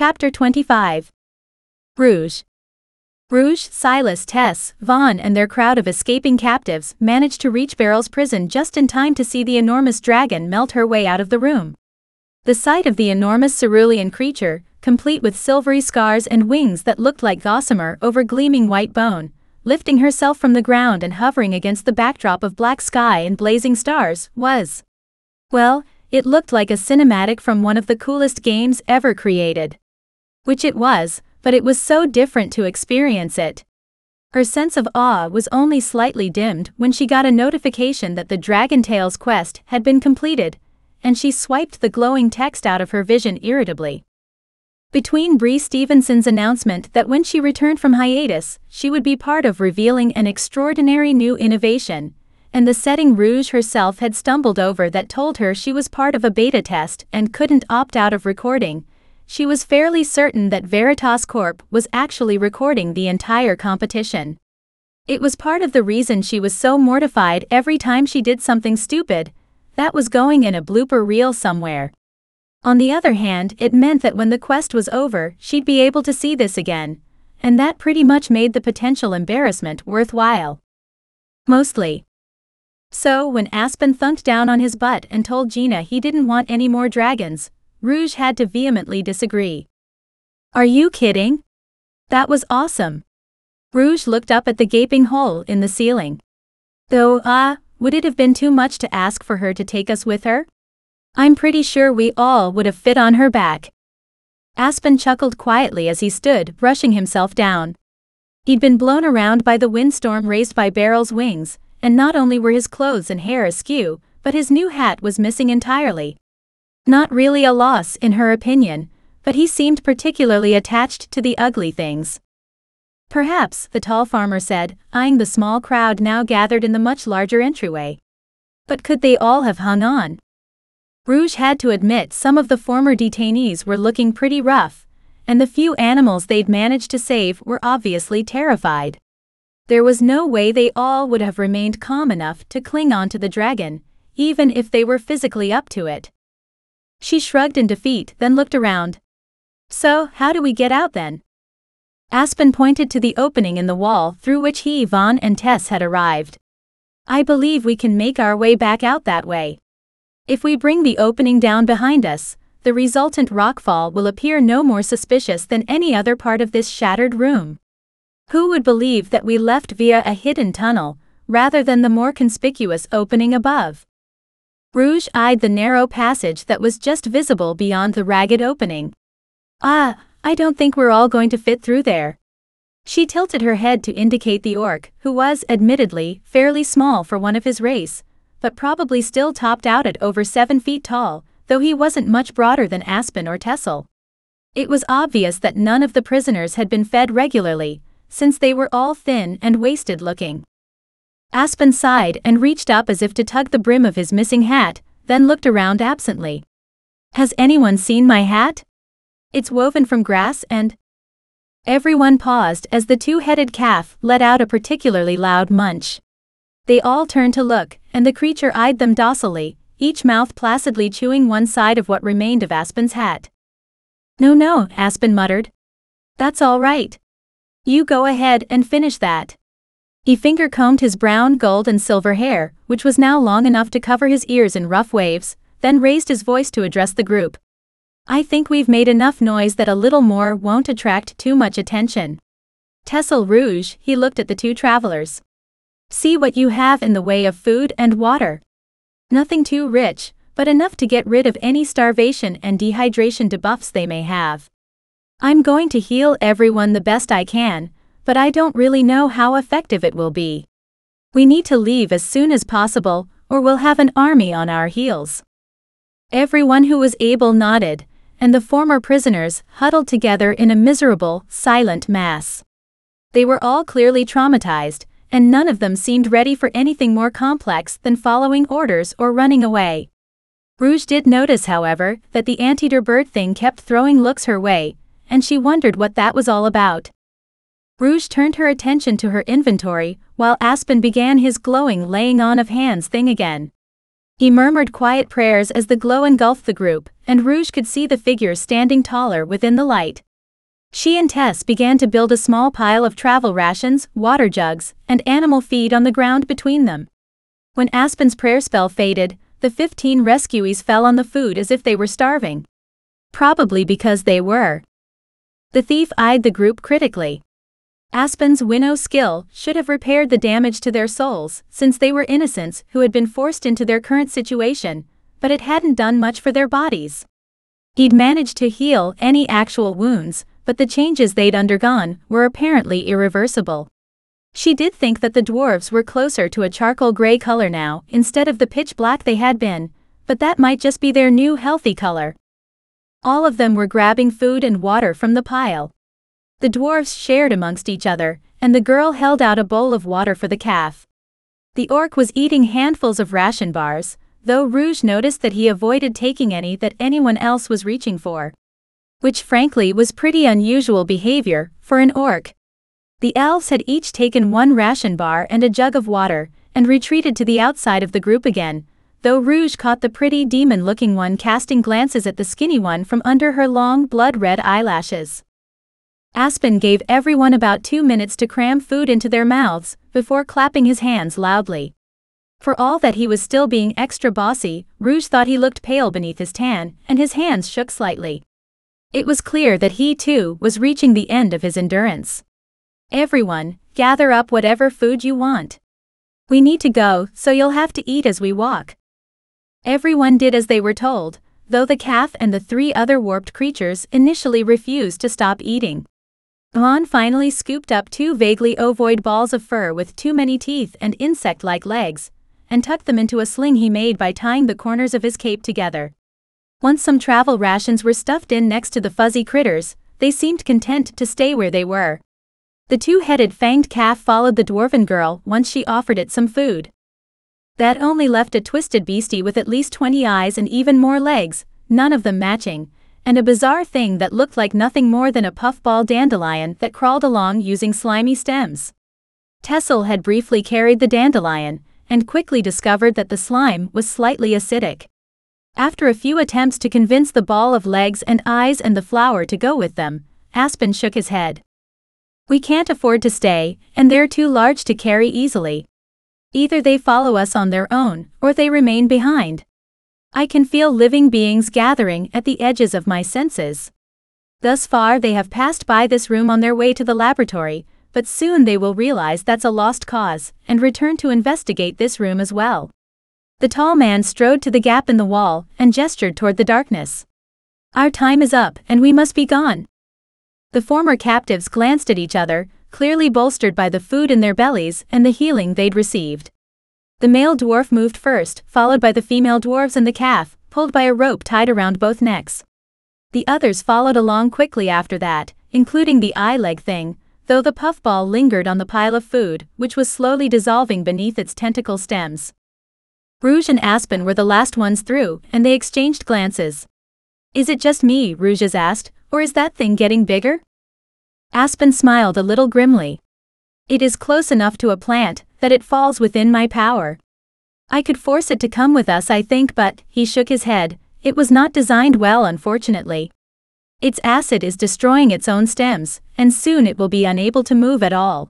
Chapter 25. Rouge. Rouge, Silas, Tess, Vaughn and their crowd of escaping captives managed to reach Beryl's prison just in time to see the enormous dragon melt her way out of the room. The sight of the enormous cerulean creature, complete with silvery scars and wings that looked like gossamer over gleaming white bone, lifting herself from the ground and hovering against the backdrop of black sky and blazing stars, was, well, it looked like a cinematic from one of the coolest games ever created. Which it was, but it was so different to experience it. Her sense of awe was only slightly dimmed when she got a notification that the Dragon Tales quest had been completed, and she swiped the glowing text out of her vision irritably. Between Bree Stevenson's announcement that when she returned from hiatus, she would be part of revealing an extraordinary new innovation, and the setting Rouge herself had stumbled over that told her she was part of a beta test and couldn't opt out of recording, she was fairly certain that Veritas Corp was actually recording the entire competition. It was part of the reason she was so mortified every time she did something stupid, that was going in a blooper reel somewhere. On the other hand, it meant that when the quest was over, she'd be able to see this again, and that pretty much made the potential embarrassment worthwhile. Mostly. So when Aspen thunked down on his butt and told Gina he didn't want any more dragons, Rouge had to vehemently disagree. Are you kidding? That was awesome. Rouge looked up at the gaping hole in the ceiling. Though, would it have been too much to ask for her to take us with her? I'm pretty sure we all would have fit on her back. Aspen chuckled quietly as he stood, brushing himself down. He'd been blown around by the windstorm raised by Beryl's wings, and not only were his clothes and hair askew, but his new hat was missing entirely. Not really a loss in her opinion, but he seemed particularly attached to the ugly things. Perhaps, the tall farmer said, eyeing the small crowd now gathered in the much larger entryway. But could they all have hung on? Rouge had to admit some of the former detainees were looking pretty rough, and the few animals they'd managed to save were obviously terrified. There was no way they all would have remained calm enough to cling on to the dragon, even if they were physically up to it. She shrugged in defeat, then looked around. So, how do we get out then? Aspen pointed to the opening in the wall through which he, Vaughn and Tess had arrived. I believe we can make our way back out that way. If we bring the opening down behind us, the resultant rockfall will appear no more suspicious than any other part of this shattered room. Who would believe that we left via a hidden tunnel, rather than the more conspicuous opening above? Rouge eyed the narrow passage that was just visible beyond the ragged opening. I don't think we're all going to fit through there. She tilted her head to indicate the orc, who was, admittedly, fairly small for one of his race, but probably still topped out at over 7 feet tall, though he wasn't much broader than Aspen or Tessel. It was obvious that none of the prisoners had been fed regularly, since they were all thin and wasted looking. Aspen sighed and reached up as if to tug the brim of his missing hat, then looked around absently. Has anyone seen my hat? It's woven from grass and… Everyone paused as the two-headed calf let out a particularly loud munch. They all turned to look, and the creature eyed them docilely, each mouth placidly chewing one side of what remained of Aspen's hat. No, Aspen muttered. That's all right. You go ahead and finish that. He finger-combed his brown, gold and silver hair, which was now long enough to cover his ears in rough waves, then raised his voice to address the group. I think we've made enough noise that a little more won't attract too much attention. Tessel Rouge, he looked at the two travelers. See what you have in the way of food and water. Nothing too rich, but enough to get rid of any starvation and dehydration debuffs they may have. I'm going to heal everyone the best I can, but I don't really know how effective it will be. We need to leave as soon as possible, or we'll have an army on our heels. Everyone who was able nodded, and the former prisoners huddled together in a miserable, silent mass. They were all clearly traumatized, and none of them seemed ready for anything more complex than following orders or running away. Rouge did notice, however, that the anteater bird thing kept throwing looks her way, and she wondered what that was all about. Rouge turned her attention to her inventory, while Aspen began his glowing laying on of hands thing again. He murmured quiet prayers as the glow engulfed the group, and Rouge could see the figures standing taller within the light. She and Tess began to build a small pile of travel rations, water jugs, and animal feed on the ground between them. When Aspen's prayer spell faded, the 15 rescuees fell on the food as if they were starving. Probably because they were. The thief eyed the group critically. Aspen's winnow skill should have repaired the damage to their souls, since they were innocents who had been forced into their current situation, but it hadn't done much for their bodies. He'd managed to heal any actual wounds, but the changes they'd undergone were apparently irreversible. She did think that the dwarves were closer to a charcoal gray color now instead of the pitch black they had been, but that might just be their new healthy color. All of them were grabbing food and water from the pile. The dwarves shared amongst each other, and the girl held out a bowl of water for the calf. The orc was eating handfuls of ration bars, though Rouge noticed that he avoided taking any that anyone else was reaching for. Which frankly was pretty unusual behavior for an orc. The elves had each taken one ration bar and a jug of water, and retreated to the outside of the group again, though Rouge caught the pretty demon-looking one casting glances at the skinny one from under her long blood-red eyelashes. Aspen gave everyone about 2 minutes to cram food into their mouths, before clapping his hands loudly. For all that he was still being extra bossy, Rouge thought he looked pale beneath his tan, and his hands shook slightly. It was clear that he too was reaching the end of his endurance. Everyone, gather up whatever food you want. We need to go, so you'll have to eat as we walk. Everyone did as they were told, though the calf and the 3 other warped creatures initially refused to stop eating. Vaughn finally scooped up 2 vaguely ovoid balls of fur with too many teeth and insect-like legs, and tucked them into a sling he made by tying the corners of his cape together. Once some travel rations were stuffed in next to the fuzzy critters, they seemed content to stay where they were. The 2-headed fanged calf followed the dwarven girl once she offered it some food. That only left a twisted beastie with at least 20 eyes and even more legs, none of them matching, and a bizarre thing that looked like nothing more than a puffball dandelion that crawled along using slimy stems. Tessel had briefly carried the dandelion, and quickly discovered that the slime was slightly acidic. After a few attempts to convince the ball of legs and eyes and the flower to go with them, Aspen shook his head. We can't afford to stay, and they're too large to carry easily. Either they follow us on their own, or they remain behind. I can feel living beings gathering at the edges of my senses. Thus far they have passed by this room on their way to the laboratory, but soon they will realize that's a lost cause, and return to investigate this room as well. The tall man strode to the gap in the wall, and gestured toward the darkness. Our time is up, and we must be gone. The former captives glanced at each other, clearly bolstered by the food in their bellies and the healing they'd received. The male dwarf moved first, followed by the female dwarves and the calf, pulled by a rope tied around both necks. The others followed along quickly after that, including the eye-leg thing, though the puffball lingered on the pile of food, which was slowly dissolving beneath its tentacle stems. Rouge and Aspen were the last ones through, and they exchanged glances. Is it just me, Rouge asked, or is that thing getting bigger? Aspen smiled a little grimly. It is close enough to a plant that it falls within my power. I could force it to come with us, I think, but, he shook his head, it was not designed well, unfortunately. Its acid is destroying its own stems, and soon it will be unable to move at all.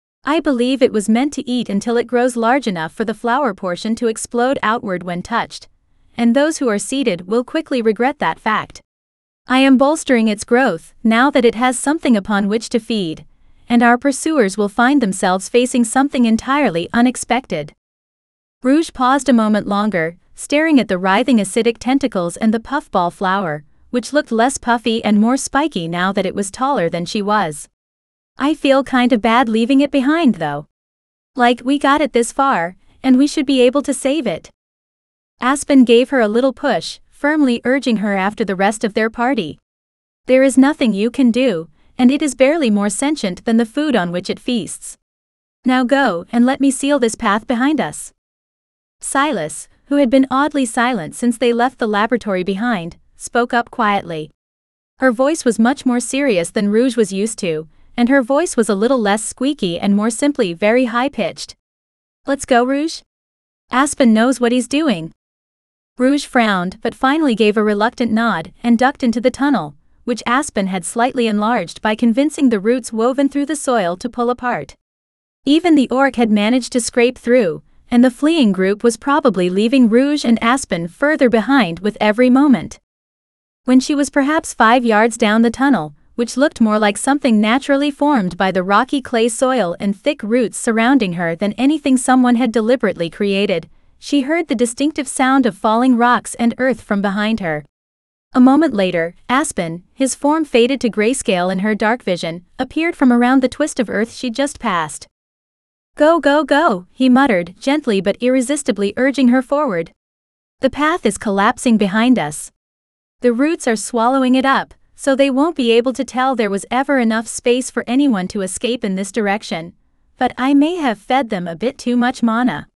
I believe it was meant to eat until it grows large enough for the flower portion to explode outward when touched, and those who are seeded will quickly regret that fact. I am bolstering its growth, now that it has something upon which to feed, and our pursuers will find themselves facing something entirely unexpected. Rouge paused a moment longer, staring at the writhing acidic tentacles and the puffball flower, which looked less puffy and more spiky now that it was taller than she was. I feel kind of bad leaving it behind though. Like we got it this far, and we should be able to save it. Aspen gave her a little push, firmly urging her after the rest of their party. There is nothing you can do, and it is barely more sentient than the food on which it feasts. Now go and let me seal this path behind us. Silas, who had been oddly silent since they left the laboratory behind, spoke up quietly. Her voice was much more serious than Rouge was used to, and her voice was a little less squeaky and more simply very high-pitched. Let's go, Rouge? Aspen knows what he's doing. Rouge frowned but finally gave a reluctant nod and ducked into the tunnel, which Aspen had slightly enlarged by convincing the roots woven through the soil to pull apart. Even the orc had managed to scrape through, and the fleeing group was probably leaving Rouge and Aspen further behind with every moment. When she was perhaps 5 yards down the tunnel, which looked more like something naturally formed by the rocky clay soil and thick roots surrounding her than anything someone had deliberately created, she heard the distinctive sound of falling rocks and earth from behind her. A moment later, Aspen, his form faded to grayscale in her dark vision, appeared from around the twist of earth she'd just passed. "Go, go, go," he muttered, gently but irresistibly urging her forward. "The path is collapsing behind us. The roots are swallowing it up, so they won't be able to tell there was ever enough space for anyone to escape in this direction. But I may have fed them a bit too much mana."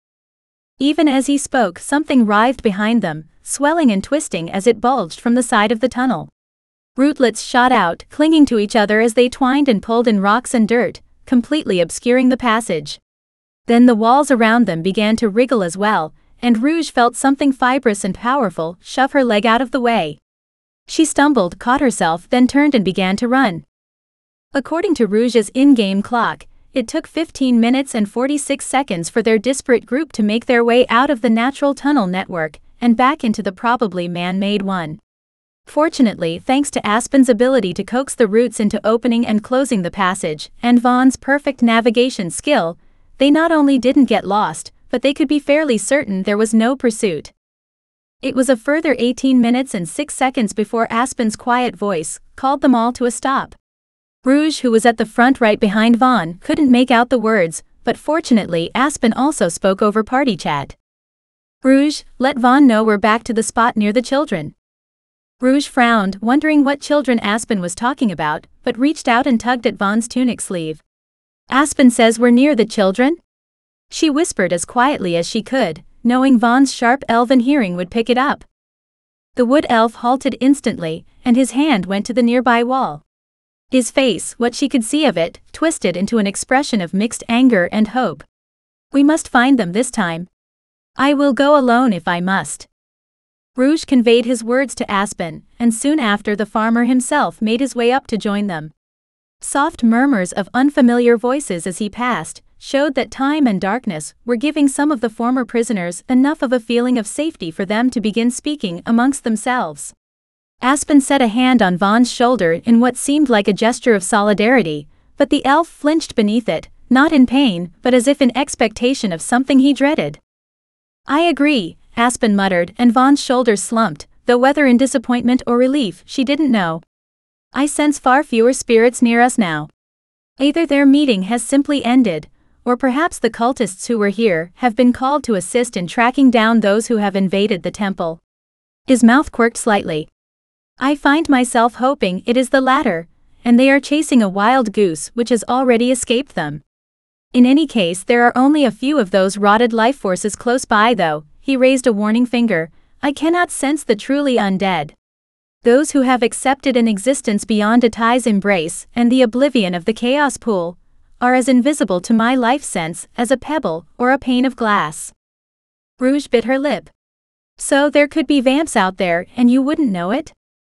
Even as he spoke, something writhed behind them, swelling and twisting as it bulged from the side of the tunnel. Rootlets shot out, clinging to each other as they twined and pulled in rocks and dirt, completely obscuring the passage. Then the walls around them began to wriggle as well, and Rouge felt something fibrous and powerful shove her leg out of the way. She stumbled, caught herself, then turned and began to run. According to Rouge's in-game clock, it took 15 minutes and 46 seconds for their disparate group to make their way out of the natural tunnel network and back into the probably man-made one. Fortunately, thanks to Aspen's ability to coax the roots into opening and closing the passage, and Vaughn's perfect navigation skill, they not only didn't get lost, but they could be fairly certain there was no pursuit. It was a further 18 minutes and 6 seconds before Aspen's quiet voice called them all to a stop. Rouge, who was at the front right behind Vaughn, couldn't make out the words, but fortunately Aspen also spoke over party chat. "Rouge, let Vaughn know we're back to the spot near the children." Rouge frowned, wondering what children Aspen was talking about, but reached out and tugged at Vaughn's tunic sleeve. "Aspen says we're near the children?" She whispered as quietly as she could, knowing Vaughn's sharp elven hearing would pick it up. The wood elf halted instantly, and his hand went to the nearby wall. His face, what she could see of it, twisted into an expression of mixed anger and hope. "We must find them this time. I will go alone if I must." Rouge conveyed his words to Aspen, and soon after the farmer himself made his way up to join them. Soft murmurs of unfamiliar voices as he passed showed that time and darkness were giving some of the former prisoners enough of a feeling of safety for them to begin speaking amongst themselves. Aspen set a hand on Vaughn's shoulder in what seemed like a gesture of solidarity, but the elf flinched beneath it, not in pain, but as if in expectation of something he dreaded. "I agree," Aspen muttered, and Vaughn's shoulders slumped, though whether in disappointment or relief, she didn't know. "I sense far fewer spirits near us now. Either their meeting has simply ended, or perhaps the cultists who were here have been called to assist in tracking down those who have invaded the temple." His mouth quirked slightly. "I find myself hoping it is the latter, and they are chasing a wild goose which has already escaped them. In any case, there are only a few of those rotted life forces close by though." He raised a warning finger. "I cannot sense the truly undead. Those who have accepted an existence beyond Atai's embrace and the oblivion of the chaos pool are as invisible to my life sense as a pebble or a pane of glass." Rouge bit her lip. "So there could be vamps out there and you wouldn't know it?"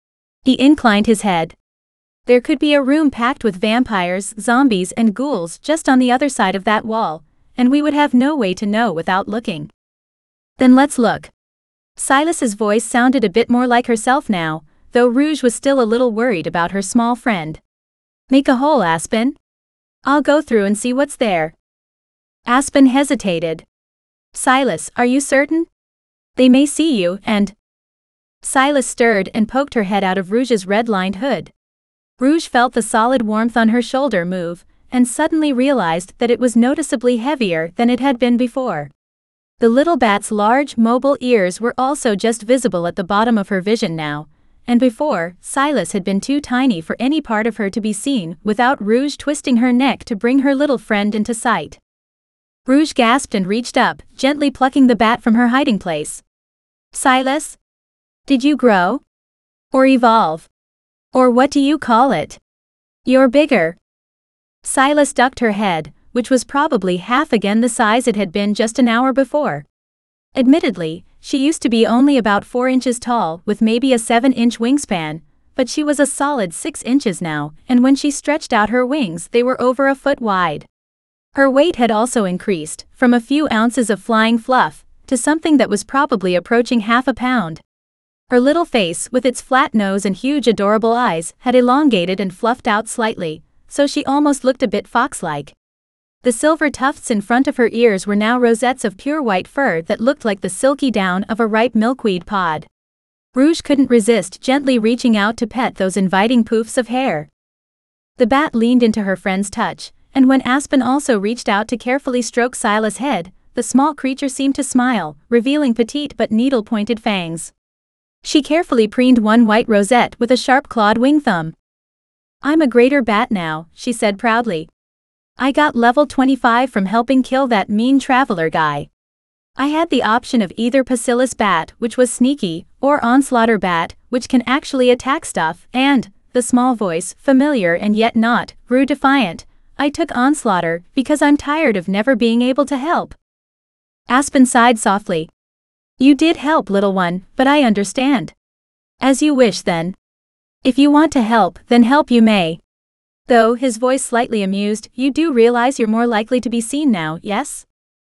He inclined his head. "There could be a room packed with vampires, zombies and ghouls just on the other side of that wall, and we would have no way to know without looking." "Then let's look." Silas's voice sounded a bit more like herself now, though Rouge was still a little worried about her small friend. "Make a hole, Aspen. I'll go through and see what's there." Aspen hesitated. "Silas, are you certain? They may see you, and—" Silas stirred and poked her head out of Rouge's red-lined hood. Rouge felt the solid warmth on her shoulder move, and suddenly realized that it was noticeably heavier than it had been before. The little bat's large, mobile ears were also just visible at the bottom of her vision now, and before, Silas had been too tiny for any part of her to be seen without Rouge twisting her neck to bring her little friend into sight. Rouge gasped and reached up, gently plucking the bat from her hiding place. "Silas? Did you grow? Or evolve? Or what do you call it? You're bigger." Silas ducked her head, which was probably half again the size it had been just an hour before. Admittedly, she used to be only about 4 inches tall with maybe a 7-inch wingspan, but she was a solid 6 inches now, and when she stretched out her wings they were over a foot wide. Her weight had also increased, from a few ounces of flying fluff, to something that was probably approaching half a pound. Her little face, with its flat nose and huge adorable eyes, had elongated and fluffed out slightly, so she almost looked a bit fox-like. The silver tufts in front of her ears were now rosettes of pure white fur that looked like the silky down of a ripe milkweed pod. Rouge couldn't resist gently reaching out to pet those inviting poofs of hair. The bat leaned into her friend's touch, and when Aspen also reached out to carefully stroke Silas' head, the small creature seemed to smile, revealing petite but needle-pointed fangs. She carefully preened one white rosette with a sharp-clawed wing thumb. "I'm a greater bat now," she said proudly. "I got level 25 from helping kill that mean traveler guy. I had the option of either Bacillus bat, which was sneaky, or Onslaughter bat, which can actually attack stuff, and," the small voice, familiar and yet not, grew defiant, "I took Onslaughter because I'm tired of never being able to help." Aspen sighed softly. "You did help, little one, but I understand. As you wish then. If you want to help, then help you may. Though," his voice slightly amused, "you do realize you're more likely to be seen now, yes?"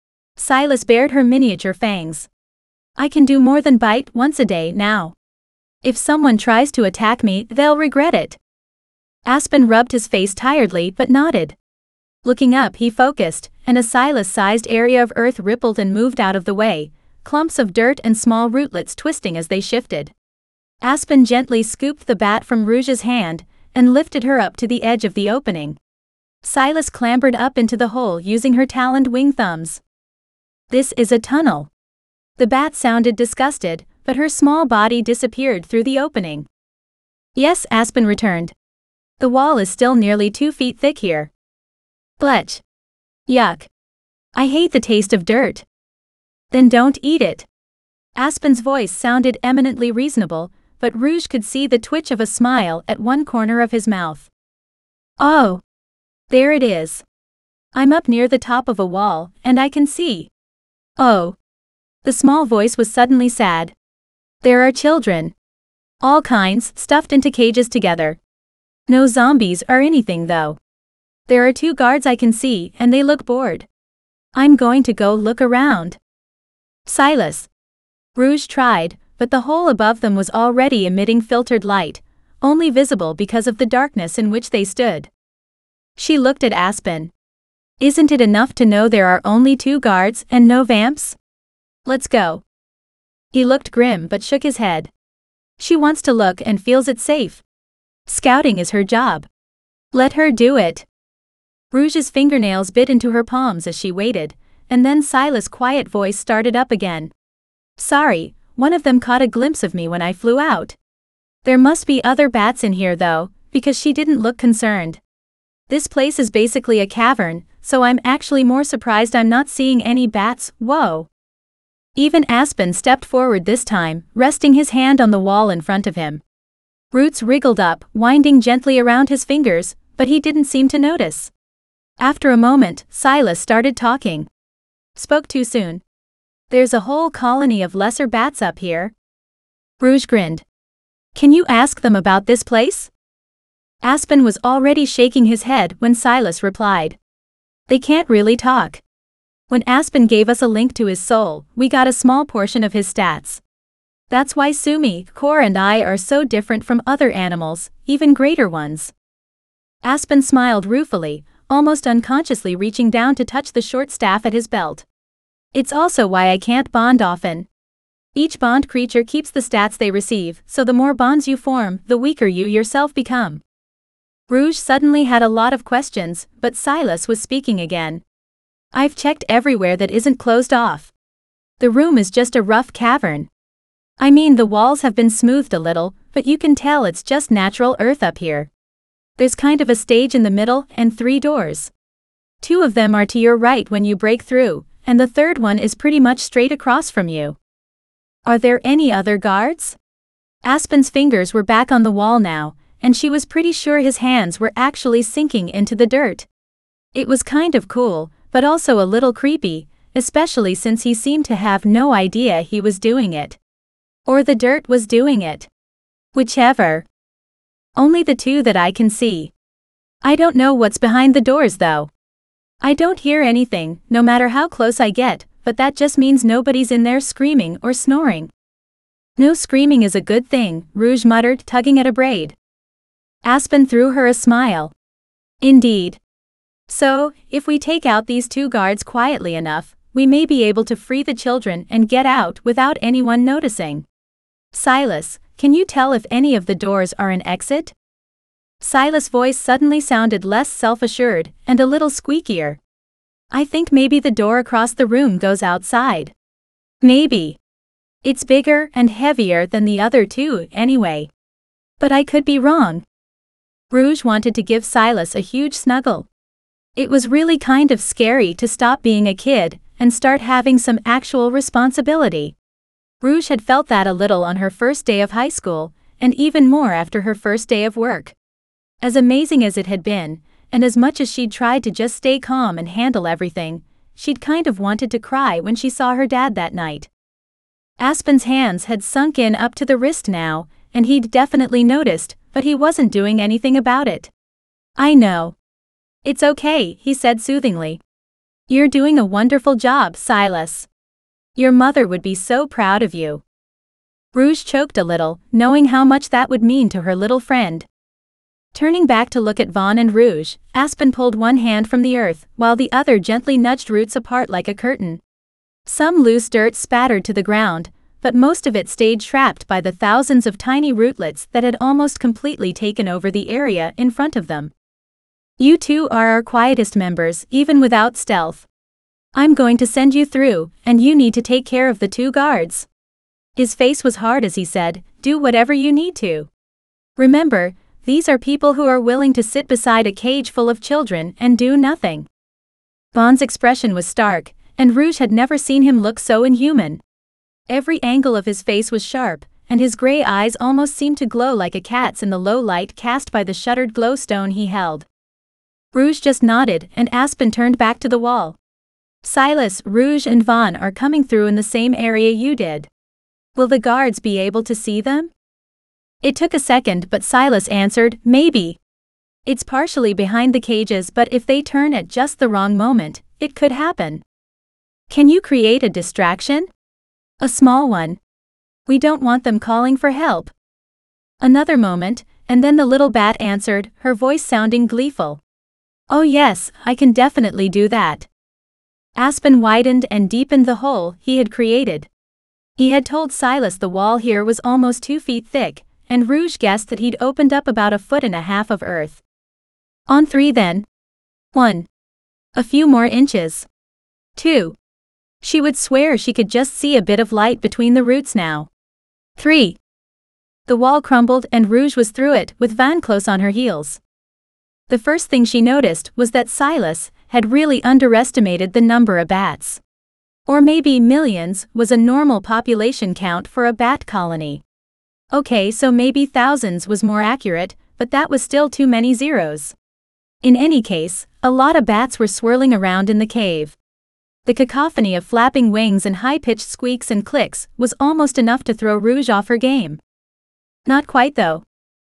Silas bared her miniature fangs. "I can do more than bite once a day now. If someone tries to attack me, they'll regret it." Aspen rubbed his face tiredly but nodded. Looking up, he focused, and a Silas-sized area of earth rippled and moved out of the way, clumps of dirt and small rootlets twisting as they shifted. Aspen gently scooped the bat from Rouge's hand and lifted her up to the edge of the opening. Silas clambered up into the hole using her taloned wing thumbs. "This is a tunnel." The bat sounded disgusted, but her small body disappeared through the opening. "Yes," Aspen returned. "The wall is still nearly 2 feet thick here. Blech. Yuck. I hate the taste of dirt." "Then don't eat it." Aspen's voice sounded eminently reasonable, but Rouge could see the twitch of a smile at one corner of his mouth. "Oh. There it is. I'm up near the top of a wall, and I can see." "Oh." The small voice was suddenly sad. "There are children. All kinds, stuffed into cages together. No zombies or anything though. There are 2 guards I can see, and they look bored. I'm going to go look around." "Silas." Rouge tried, but the hole above them was already emitting filtered light, only visible because of the darkness in which they stood. She looked at Aspen. "Isn't it enough to know there are only 2 guards and no vamps? Let's go." He looked grim but shook his head. "She wants to look and feels it's safe. Scouting is her job. Let her do it." Rouge's fingernails bit into her palms as she waited, and then Silas' quiet voice started up again. "Sorry, one of them caught a glimpse of me when I flew out. There must be other bats in here though, because she didn't look concerned. This place is basically a cavern, so I'm actually more surprised I'm not seeing any bats. Whoa." Even Aspen stepped forward this time, resting his hand on the wall in front of him. Roots wriggled up, winding gently around his fingers, but he didn't seem to notice. After a moment, Silas started talking. "Spoke too soon. There's a whole colony of lesser bats up here." Rouge grinned. "Can you ask them about this place?" Aspen was already shaking his head when Silas replied. "They can't really talk. When Aspen gave us a link to his soul, we got a small portion of his stats. That's why Sumi, Kor and I are so different from other animals, even greater ones." Aspen smiled ruefully, almost unconsciously reaching down to touch the short staff at his belt. "It's also why I can't bond often. Each bond creature keeps the stats they receive, so the more bonds you form, the weaker you yourself become." Rouge suddenly had a lot of questions, but Silas was speaking again. "I've checked everywhere that isn't closed off. The room is just a rough cavern. I mean, the walls have been smoothed a little, but you can tell it's just natural earth up here. There's kind of a stage in the middle and 3 doors. 2 of them are to your right when you break through, and the 3rd one is pretty much straight across from you." "Are there any other guards?" Aspen's fingers were back on the wall now, and she was pretty sure his hands were actually sinking into the dirt. It was kind of cool, but also a little creepy, especially since he seemed to have no idea he was doing it. Or the dirt was doing it. Whichever. Only the two that I can see. I don't know what's behind the doors though. I don't hear anything, no matter how close I get, but that just means nobody's in there screaming or snoring. No screaming is a good thing, Rouge muttered, tugging at a braid. Aspen threw her a smile. Indeed. So, if we take out these two guards quietly enough, we may be able to free the children and get out without anyone noticing. Silas, can you tell if any of the doors are an exit? Silas' voice suddenly sounded less self-assured and a little squeakier. I think maybe the door across the room goes outside. Maybe. It's bigger and heavier than the other two, anyway. But I could be wrong. Rouge wanted to give Silas a huge snuggle. It was really kind of scary to stop being a kid and start having some actual responsibility. Rouge had felt that a little on her first day of high school, and even more after her first day of work. As amazing as it had been, and as much as she'd tried to just stay calm and handle everything, she'd kind of wanted to cry when she saw her dad that night. Aspen's hands had sunk in up to the wrist now, and he'd definitely noticed, but he wasn't doing anything about it. I know. It's okay, he said soothingly. You're doing a wonderful job, Silas. Your mother would be so proud of you. Rouge choked a little, knowing how much that would mean to her little friend. Turning back to look at Vaughn and Rouge, Aspen pulled one hand from the earth, while the other gently nudged roots apart like a curtain. Some loose dirt spattered to the ground, but most of it stayed trapped by the thousands of tiny rootlets that had almost completely taken over the area in front of them. You two are our quietest members, even without stealth. I'm going to send you through, and you need to take care of the two guards. His face was hard as he said, do whatever you need to. Remember, these are people who are willing to sit beside a cage full of children and do nothing. Vaughn's expression was stark, and Rouge had never seen him look so inhuman. Every angle of his face was sharp, and his gray eyes almost seemed to glow like a cat's in the low light cast by the shuttered glowstone he held. Rouge just nodded, and Aspen turned back to the wall. Silas, Rouge and Vaughn are coming through in the same area you did. Will the guards be able to see them? It took a second, but Silas answered, maybe. It's partially behind the cages, but if they turn at just the wrong moment, it could happen. Can you create a distraction? A small one. We don't want them calling for help. Another moment, and then the little bat answered, her voice sounding gleeful. Oh yes, I can definitely do that. Aspen widened and deepened the hole he had created. He had told Silas the wall here was almost 2 feet thick, and Rouge guessed that he'd opened up about 1.5 feet of earth. On 3 then. 1. A few more inches. 2. She would swear she could just see a bit of light between the roots now. 3. The wall crumbled and Rouge was through it, with Van close on her heels. The first thing she noticed was that Silas had really underestimated the number of bats. Or maybe millions was a normal population count for a bat colony. Okay, so maybe thousands was more accurate, but that was still too many zeros. In any case, a lot of bats were swirling around in the cave. The cacophony of flapping wings and high-pitched squeaks and clicks was almost enough to throw Rouge off her game. Not quite though.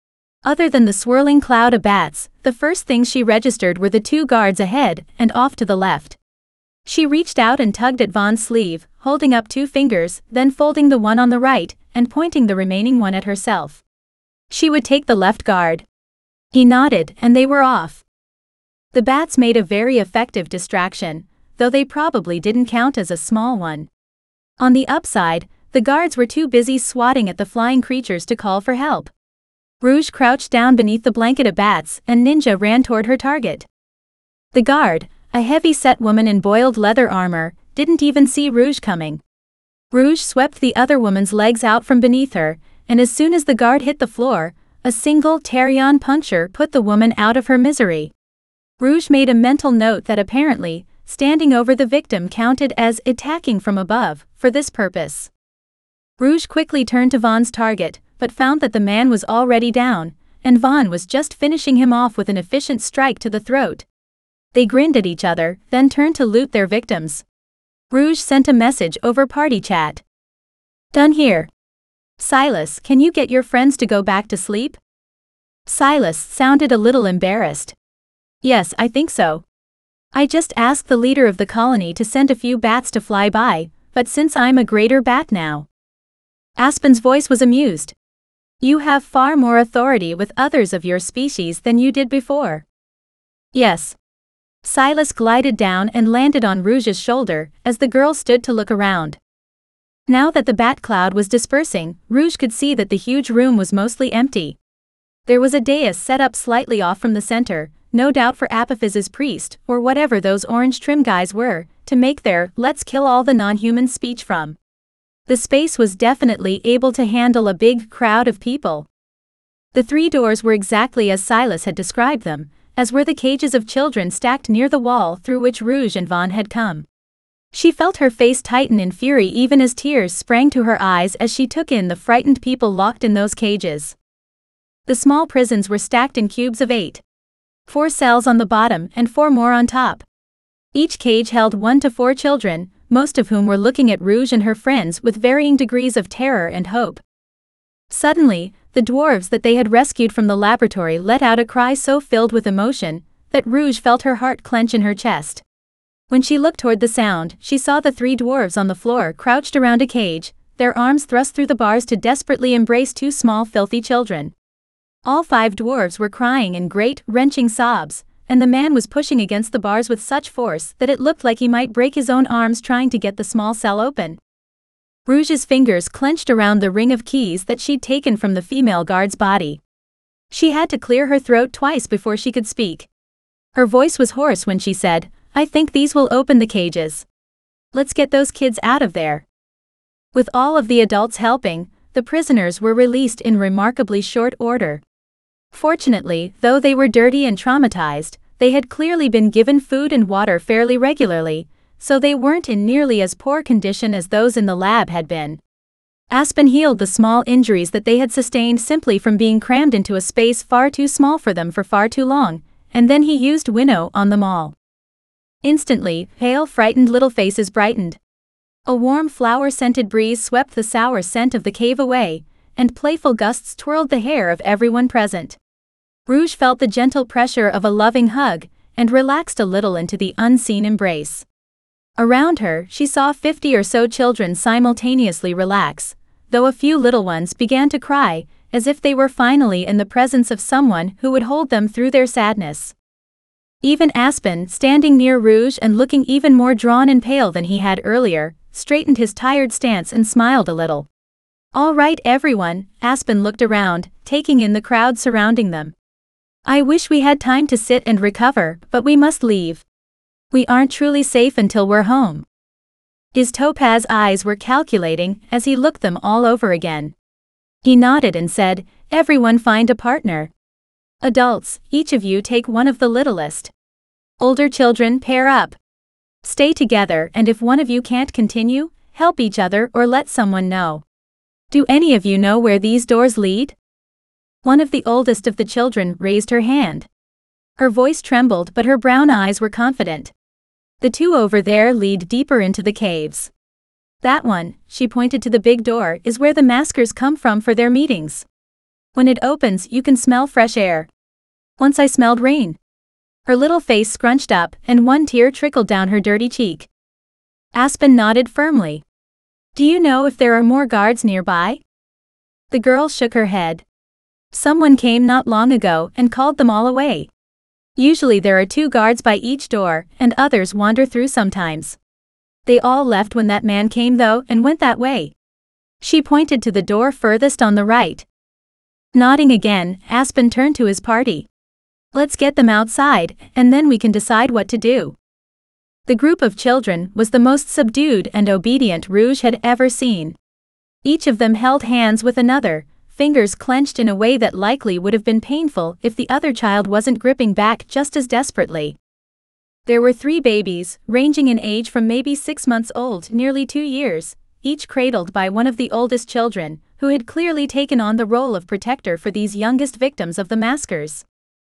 Other than the swirling cloud of bats, the first things she registered were the 2 guards ahead and off to the left. She reached out and tugged at Vaughn's sleeve, holding up 2 fingers, then folding the one on the right, and pointing the remaining one at herself. She would take the left guard. He nodded, and they were off. The bats made a very effective distraction, though they probably didn't count as a small one. On the upside, the guards were too busy swatting at the flying creatures to call for help. Rouge crouched down beneath the blanket of bats, and Ninja ran toward her target. The guard, a heavy-set woman in boiled leather armor, didn't even see Rouge coming. Rouge swept the other woman's legs out from beneath her, and as soon as the guard hit the floor, a single Tarion puncture put the woman out of her misery. Rouge made a mental note that apparently, standing over the victim counted as attacking from above, for this purpose. Rouge quickly turned to Vaughn's target, but found that the man was already down, and Vaughn was just finishing him off with an efficient strike to the throat. They grinned at each other, then turned to loot their victims. Rouge sent a message over party chat. Done here. Silas, can you get your friends to go back to sleep? Silas sounded a little embarrassed. Yes, I think so. I just asked the leader of the colony to send a few bats to fly by, but since I'm a greater bat now. Aspen's voice was amused. You have far more authority with others of your species than you did before. Yes. Silas glided down and landed on Rouge's shoulder as the girl stood to look around. Now that the bat cloud was dispersing, Rouge could see that the huge room was mostly empty. There was a dais set up slightly off from the center, no doubt for Apophis' priest, or whatever those orange trim guys were, to make their "let's kill all the non-humans" speech from. The space was definitely able to handle a big crowd of people. The 3 doors were exactly as Silas had described them, as were the cages of children stacked near the wall through which Rouge and Vaughn had come. She felt her face tighten in fury even as tears sprang to her eyes as she took in the frightened people locked in those cages. The small prisons were stacked in cubes of 8. 4 cells on the bottom and 4 more on top. Each cage held 1 to 4 children, most of whom were looking at Rouge and her friends with varying degrees of terror and hope. Suddenly, the dwarves that they had rescued from the laboratory let out a cry so filled with emotion that Rouge felt her heart clench in her chest. When she looked toward the sound, she saw the 3 dwarves on the floor crouched around a cage, their arms thrust through the bars to desperately embrace 2 small filthy children. All 5 dwarves were crying in great, wrenching sobs, and the man was pushing against the bars with such force that it looked like he might break his own arms trying to get the small cell open. Rouge's fingers clenched around the ring of keys that she'd taken from the female guard's body. She had to clear her throat twice before she could speak. Her voice was hoarse when she said, "I think these will open the cages. Let's get those kids out of there." With all of the adults helping, the prisoners were released in remarkably short order. Fortunately, though they were dirty and traumatized, they had clearly been given food and water fairly regularly, so they weren't in nearly as poor condition as those in the lab had been. Aspen healed the small injuries that they had sustained simply from being crammed into a space far too small for them for far too long, and then he used Winnow on them all. Instantly, pale, frightened little faces brightened. A warm flower-scented breeze swept the sour scent of the cave away, and playful gusts twirled the hair of everyone present. Rouge felt the gentle pressure of a loving hug, and relaxed a little into the unseen embrace. Around her, she saw 50 or so children simultaneously relax, though a few little ones began to cry, as if they were finally in the presence of someone who would hold them through their sadness. Even Aspen, standing near Rouge and looking even more drawn and pale than he had earlier, straightened his tired stance and smiled a little. "All right, everyone," Aspen looked around, taking in the crowd surrounding them. "I wish we had time to sit and recover, but we must leave. We aren't truly safe until we're home." His topaz eyes were calculating as he looked them all over again. He nodded and said, "Everyone find a partner. Adults, each of you take one of the littlest. Older children, pair up. Stay together, and if one of you can't continue, help each other or let someone know. Do any of you know where these doors lead?" One of the oldest of the children raised her hand. Her voice trembled, but her brown eyes were confident. "The 2 over there lead deeper into the caves. That one," she pointed to the big door, "is where the maskers come from for their meetings. When it opens, you can smell fresh air. Once I smelled rain." Her little face scrunched up, and 1 tear trickled down her dirty cheek. Aspen nodded firmly. "Do you know if there are more guards nearby?" The girl shook her head. "Someone came not long ago and called them all away. Usually there are 2 guards by each door, and others wander through sometimes. They all left when that man came though and went that way." She pointed to the door furthest on the right. Nodding again, Aspen turned to his party. "Let's get them outside, and then we can decide what to do." The group of children was the most subdued and obedient Rouge had ever seen. Each of them held hands with another, fingers clenched in a way that likely would have been painful if the other child wasn't gripping back just as desperately. There were 3 babies, ranging in age from maybe 6 months old to nearly 2 years, each cradled by one of the oldest children, who had clearly taken on the role of protector for these youngest victims of the maskers.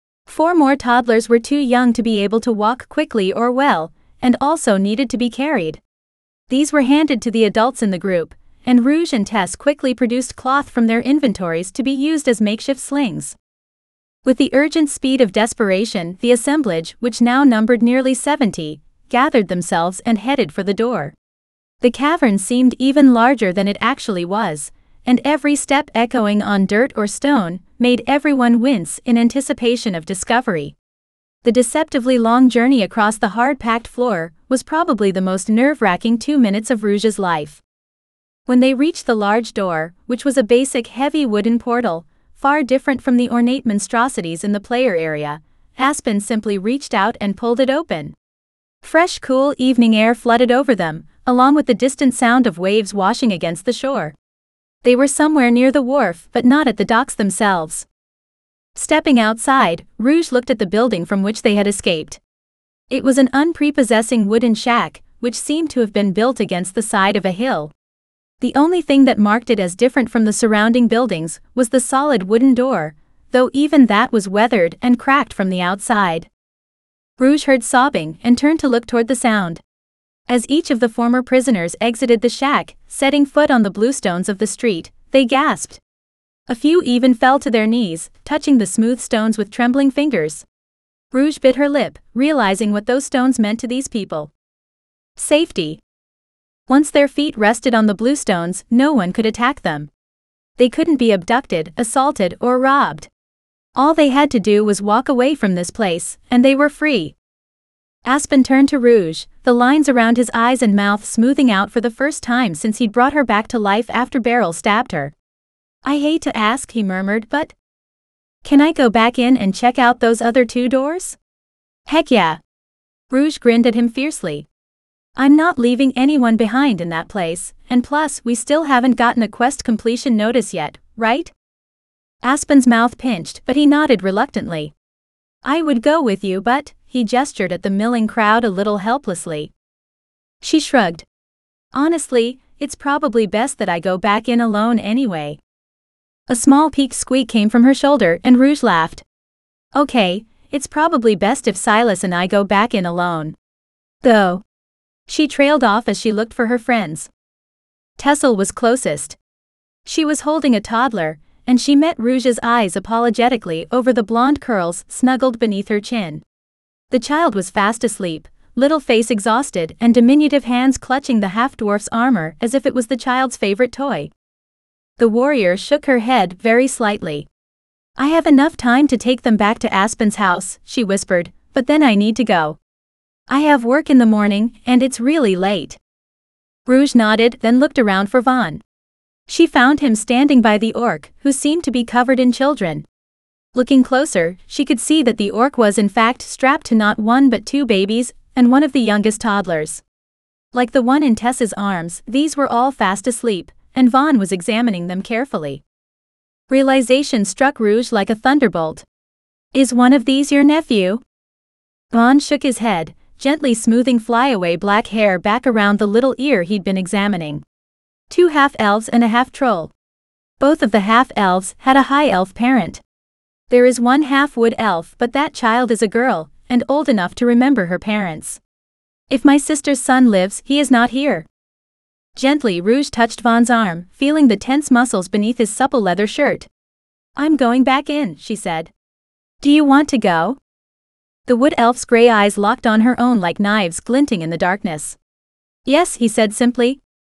4 more toddlers were too young to be able to walk quickly or well, and also needed to be carried. These were handed to the adults in the group, and Rouge and Tess quickly produced cloth from their inventories to be used as makeshift slings. With the urgent speed of desperation, the assemblage, which now numbered nearly 70, gathered themselves and headed for the door. The cavern seemed even larger than it actually was, and every step echoing on dirt or stone made everyone wince in anticipation of discovery. The deceptively long journey across the hard-packed floor was probably the most nerve-wracking 2 minutes of Rouge's life. When they reached the large door, which was a basic heavy wooden portal, far different from the ornate monstrosities in the player area, Aspen simply reached out and pulled it open. Fresh, cool evening air flooded over them, along with the distant sound of waves washing against the shore. They were somewhere near the wharf, but not at the docks themselves. Stepping outside, Rouge looked at the building from which they had escaped. It was an unprepossessing wooden shack, which seemed to have been built against the side of a hill. The only thing that marked it as different from the surrounding buildings was the solid wooden door, though even that was weathered and cracked from the outside. Rouge heard sobbing and turned to look toward the sound. As each of the former prisoners exited the shack, setting foot on the bluestones of the street, they gasped. A few even fell to their knees, touching the smooth stones with trembling fingers. Rouge bit her lip, realizing what those stones meant to these people. Safety. Once their feet rested on the bluestones, no one could attack them. They couldn't be abducted, assaulted, or robbed. All they had to do was walk away from this place, and they were free. Aspen turned to Rouge, the lines around his eyes and mouth smoothing out for the first time since he'd brought her back to life after Beryl stabbed her. "I hate to ask," he murmured, "but can I go back in and check out those other 2 doors?" "Heck yeah." Rouge grinned at him fiercely. "I'm not leaving anyone behind in that place, and plus we still haven't gotten a quest completion notice yet, right?" Aspen's mouth pinched, but he nodded reluctantly. "I would go with you, but," he gestured at the milling crowd a little helplessly. She shrugged. "Honestly, it's probably best that I go back in alone anyway." A small peaked squeak came from her shoulder and Rouge laughed. "Okay, it's probably best if Silas and I go back in alone. Though." She trailed off as she looked for her friends. Tessel was closest. She was holding a toddler, and she met Rouge's eyes apologetically over the blonde curls snuggled beneath her chin. The child was fast asleep, little face exhausted and diminutive hands clutching the half-dwarf's armor as if it was the child's favorite toy. The warrior shook her head very slightly. "I have enough time to take them back to Aspen's house," she whispered, "but then I need to go. I have work in the morning, and it's really late." Rouge nodded, then looked around for Vaughn. She found him standing by the orc, who seemed to be covered in children. Looking closer, she could see that the orc was in fact strapped to not 1 but 2 babies, and one of the youngest toddlers. Like the one in Tess's arms, these were all fast asleep, and Vaughn was examining them carefully. Realization struck Rouge like a thunderbolt. "Is one of these your nephew?" Vaughn shook his head, gently smoothing flyaway black hair back around the little ear he'd been examining. 2 half-elves and a half-troll. Both of the half-elves had a high-elf parent. There is 1 half-wood elf, but that child is a girl, and old enough to remember her parents. If my sister's son lives, he is not here." Gently Rouge touched Vaughn's arm, feeling the tense muscles beneath his supple leather shirt. "I'm going back in," she said. "Do you want to go?" The wood elf's gray eyes locked on her own like knives glinting in the darkness. "Yes," he said simply,